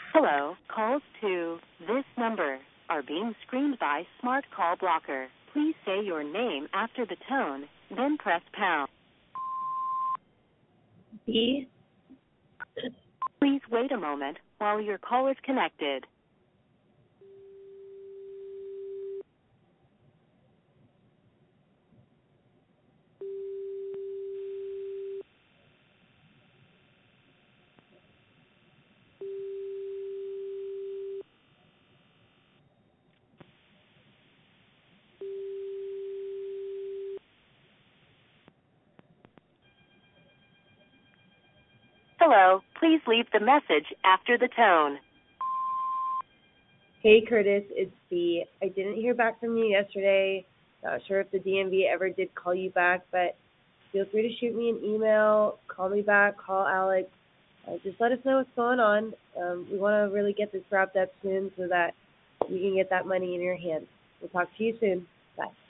Hello, calls to this number are being screened by Smart Call Blocker. Please say your name after the tone, then press pound. B. Please wait a moment while your call is connected. Hello, please leave the message after the tone. Hey, Curtis, it's B. I didn't hear back from you yesterday. Not sure if the DMV ever did call you back, but feel free to shoot me an email, call me back, call Alex. Just let us know what's going on. We want to really get this wrapped up soon so that you can get that money in your hands. We'll talk to you soon. Bye.